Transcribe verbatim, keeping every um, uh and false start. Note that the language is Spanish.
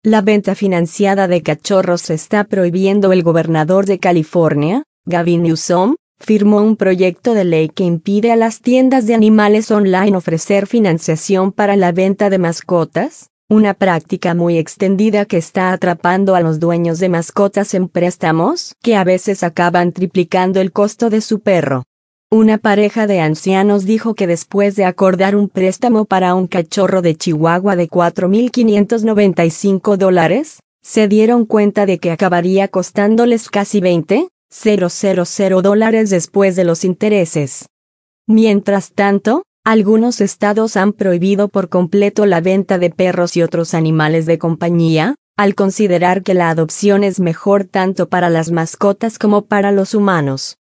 La venta financiada de cachorros se está prohibiendo. El gobernador de California, Gavin Newsom, firmó un proyecto de ley que impide a las tiendas de animales online ofrecer financiación para la venta de mascotas, una práctica muy extendida que está atrapando a los dueños de mascotas en préstamos que a veces acaban triplicando el costo de su perro. Una pareja de ancianos dijo que después de acordar un préstamo para un cachorro de Chihuahua de cuatro mil quinientos noventa y cinco dólares, se dieron cuenta de que acabaría costándoles casi veinte mil dólares después de los intereses. Mientras tanto, algunos estados han prohibido por completo la venta de perros y otros animales de compañía, al considerar que la adopción es mejor tanto para las mascotas como para los humanos.